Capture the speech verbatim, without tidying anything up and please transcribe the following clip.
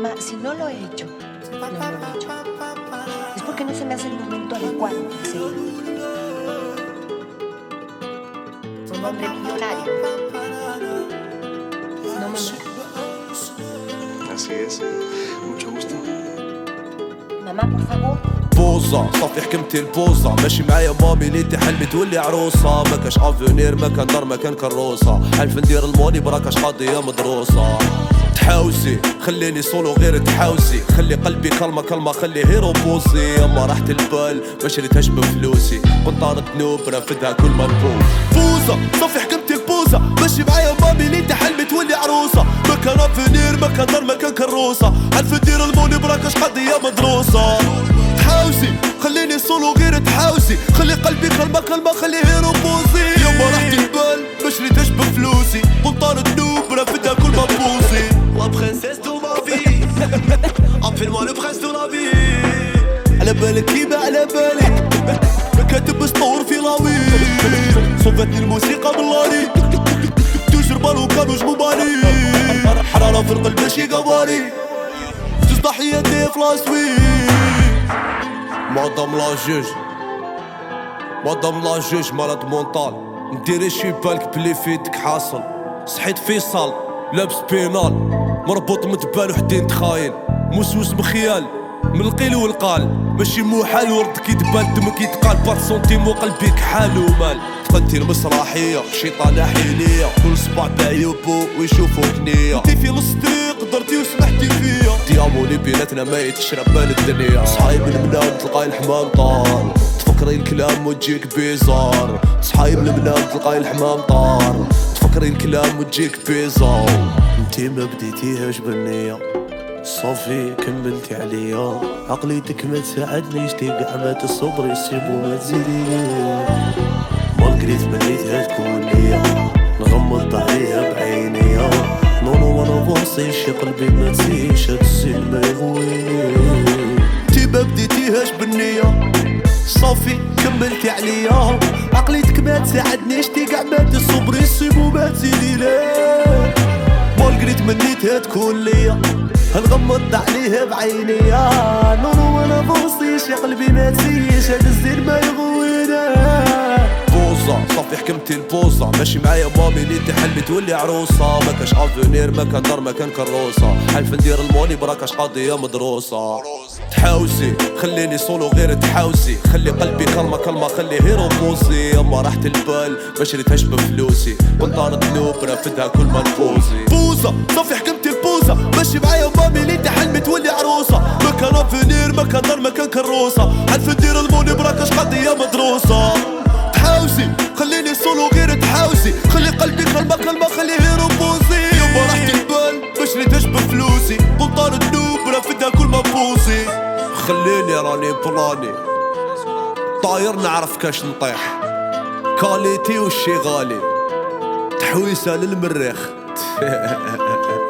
Mamá, si no lo he hecho, no lo he hecho. Es porque no se me hace el momento adecuado para hacerlo. Un hombre millonario. No, mamá. Así es. Mucho gusto. Mamá, por favor. بوزة صافي حكمتي البوزة ماشي معايا مامي ليتي حلمي تولي عروسة ما كاش افونير ما كان دار ما كان كروسة حلف ندير الموني براكاش قضية مدروسة تحاوسي خليني سولو غير تحاوسي خلي قلبي كلمة كلمة خلي هيرو بوزي اما راحة البال ما شريتهاش بفلوسي قنطارة نوب رافدها كل ما نبوز بوزة صافي حكمتي البوزة ماشي معايا مامي ليتي حلمي تولي عروسة ما كان افونير ما كان دار ما كان كروسة حلف ندير الموني براكاش قضية مدروسة تحاوسي خليني سولو غير تحاوسي خلي قلبي كلمة كلمة خلي هيرو بوزي يوم راحتي البال ما شريتهاش بفلوسي قنطارة نوب رافدها كل ما بوزي La princesse de ma vie appelle-moi le prince de la vie على بالك كيما على بالي كاتب سطور في لاوي صوفتني الموسيقى باللاري توجر بالو كانو جمو بالي حرارة في القلب ماشي قبالي جوج ضحياتي في لاسوي مادام لا جوج مادام لا جوج مالاد مونطال نديري شي بالك بلي فيتك حاصل صحيت فيصل لابس بينال مربوط متبال وحدين تخاين موسوس بخيال من القيل والقال ماشي موحال ورد كيتبان دم كيتقال بات سنتيمو قلبي كحال ومال تقدي المسرحية شيطانة حيلية كل صباع بعيوبو ويشوفوك نية انتي في الصديق درتي وسمحتي فيا دياموني بيناتنا ما يتشرب مال الدنيا صحاي من منام تلقاي الحمام طار تفكري الكلام وتجيك بيزار صحاي من منام تلقاي الحمام طار تفكري الكلام وتجيك بيزار انتي ما بديتيهاش بالنية صافي كملتي عليا عقليتك ما تساعدنيش تيقع ما تصبر يسيب وما تزيديني مالكري تمنيتها تكون ليا نغمض عليها بعينيا نونو وانا بوصيش يا قلبي ما تسيش هاد الزين ما يغويني انتي ما بديتيهاش بالنية صافي كملتي عليا عقليتك ما تساعدنيش تيقع ما تصبر يسيب وما تزيديني مالكري تمنيتها تكون ليا هنغمض عليها بعينيا نونو وانا بوصيش يا قلبي ما تسيش هاد الزين ما يغوينا بوزة صافي حكمتي البوزة ماشي معايا مامي ليتي حلمي تولي عروسة ما كاش افونير ما كان دار ما كان كروسة حلف ندير الموني براكاش قضية مدروسة تحاوسي خليني سولو غير تحاوسي خلي قلبي كلمة كلمة خلي هيرو بوزي اما راحة البال ما شريتهاش بفلوسي قنطارة نوب رافدها كل ما نبوزي بوزة صافي حكمتي البوزة ماشي معايا مامي ليتي حلمي تولي عروسة ما كان افونير ما كان دار ما كان كروسة حلف ندير الموني براكاش قضية مدروسة تحاوسي خليني سولو غير تحاوسي خلي قلبي كلمة كلمة خلي هيرو بوزي يوم راحتي البال ما شريتهاش بفلوسي قنطارة نوب رافدها كل ما بوزي خليني راني بلاني طاير نعرف كاش نطيح كاليتي والشي غالي تحويسة للمريخ